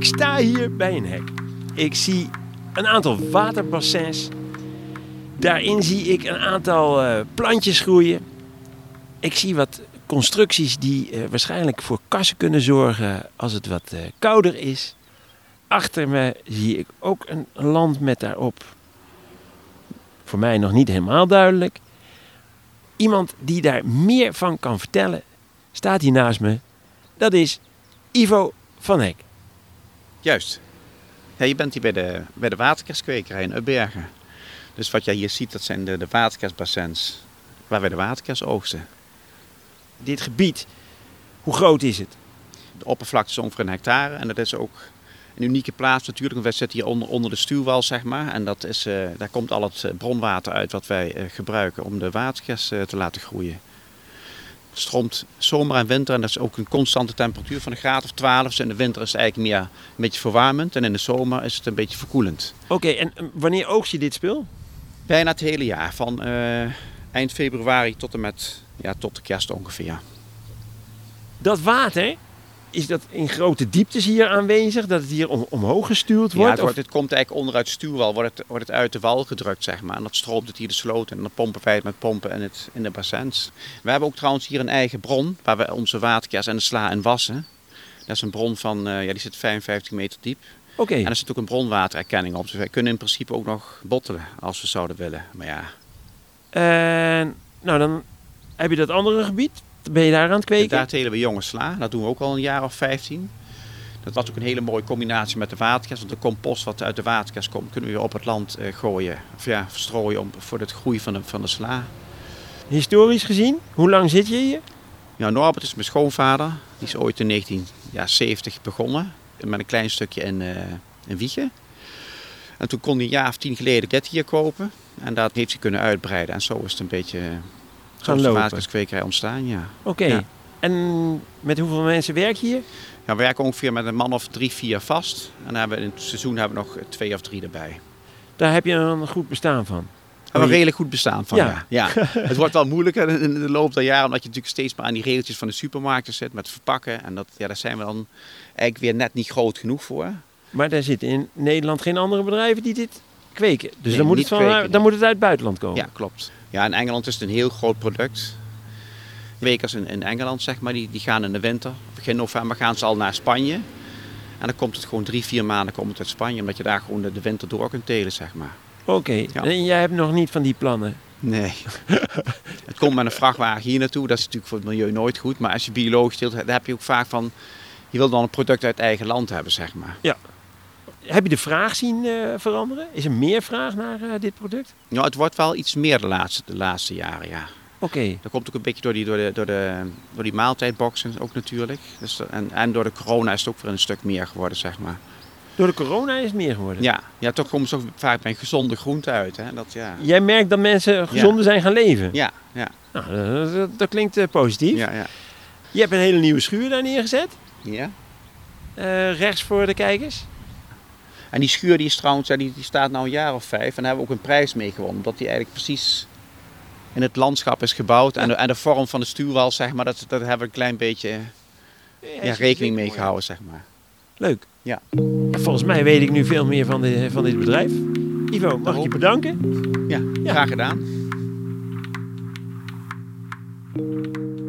sta hier bij een hek. Ik zie een aantal waterbassins. Daarin zie ik een aantal plantjes groeien. Ik zie wat constructies die waarschijnlijk voor kassen kunnen zorgen als het wat kouder is. Achter me zie ik ook een land met daarop, voor mij nog niet helemaal duidelijk, iemand die daar meer van kan vertellen, staat hier naast me. Dat is Ivo van Hek. Juist. Ja, je bent hier bij de waterkerskwekerij in Ubbergen. Dus wat jij hier ziet, dat zijn de waterkersbassins waar wij de waterkers oogsten. Dit gebied, hoe groot is het? De oppervlakte is ongeveer 1 hectare en dat is ook een unieke plaats natuurlijk. Want wij zitten hier onder de stuwwal, zeg maar. En dat is, daar komt al het bronwater uit wat wij gebruiken om de waterkers te laten groeien. Het stroomt zomer en winter en dat is ook een constante temperatuur van een graad of 12. Dus in de winter is het eigenlijk meer een beetje verwarmend en in de zomer is het een beetje verkoelend. Oké, en wanneer oogst je dit spul? Bijna het hele jaar, van eind februari tot en met tot de kerst ongeveer. Dat water, is dat in grote dieptes hier aanwezig? Dat het hier omhoog gestuurd wordt? Ja, het komt eigenlijk onderuit de stuwwal, wordt het uit de wal gedrukt, zeg maar. En dat stroomt het hier de sloot in. En dan pompen wij het met pompen in de bassins. We hebben ook trouwens hier een eigen bron, waar we onze waterkers en de sla in wassen. Dat is een bron van, die zit 55 meter diep. Oké. En er zit ook een bronwatererkenning op. Dus wij kunnen in principe ook nog bottelen als we zouden willen. Maar ja. Nou, dan heb je dat andere gebied. Ben je daar aan het kweken? Daar telen we jonge sla. Dat doen we ook al een jaar of 15. Dat was ook een hele mooie combinatie met de waterkers. Want de compost wat uit de waterkers komt, kunnen we weer op het land gooien. Of verstrooien voor het groei van de sla. Historisch gezien, hoe lang zit je hier? Ja, Norbert is mijn schoonvader. Die is ooit in 1970 begonnen. Met een klein stukje in Wijchen. En toen kon hij een jaar of 10 geleden dit hier kopen. En dat heeft hij kunnen uitbreiden. En zo is het een beetje gaan de lopen. waterkerskwekerij ontstaan, ja. Oké. Ja. En met hoeveel mensen werk je hier? Ja, we werken ongeveer met een man of 3, 4 vast. En dan hebben we in het seizoen hebben we nog 2 of 3 erbij. Daar heb je een goed bestaan van? We hebben een redelijk goed bestaan van, Ja. ja. Het wordt wel moeilijker in de loop der jaren, omdat je natuurlijk steeds maar aan die regeltjes van de supermarkten zit met verpakken. En daar zijn we dan eigenlijk weer net niet groot genoeg voor. Maar daar zitten in Nederland geen andere bedrijven die dit kweken. Dus Nee, dan, moet niet het kweken. dan moet het uit het buitenland komen. Ja, klopt. Ja, in Engeland is het een heel groot product. Kwekers in Engeland, zeg maar, die gaan in de winter, begin november, gaan ze al naar Spanje. En dan komt het gewoon 3, 4 maanden komt het uit Spanje, omdat je daar gewoon de winter door kunt telen, zeg maar. Oké. Ja. En jij hebt nog niet van die plannen? Nee. Het komt met een vrachtwagen hier naartoe, dat is natuurlijk voor het milieu nooit goed. Maar als je biologisch teelt, dan heb je ook vaak van, je wil dan een product uit eigen land hebben, zeg maar. Ja. Heb je de vraag zien veranderen? Is er meer vraag naar dit product? Nou, het wordt wel iets meer de laatste jaren, ja. Oké. Dat komt ook een beetje door die maaltijdboxen ook natuurlijk. Dus, en door de corona is het ook weer een stuk meer geworden, zeg maar. Door de corona is het meer geworden? Ja, toch komen ze ook vaak bij gezonde groenten uit. Hè? Dat, ja. Jij merkt dat mensen gezonder zijn gaan leven? Ja. Nou, dat klinkt positief. Ja. Je hebt een hele nieuwe schuur daar neergezet. Ja. Rechts voor de kijkers. En die schuur die is trouwens, die staat nu een jaar of 5. En daar hebben we ook een prijs mee gewonnen. Omdat die eigenlijk precies in het landschap is gebouwd. Ja. En de vorm van de stuwwal, zeg maar, dat hebben we een klein beetje rekening mee gehouden, zeg maar. Leuk. Ja. Volgens mij weet ik nu veel meer van dit bedrijf. Ivo, mag ik je bedanken? Ja, graag gedaan.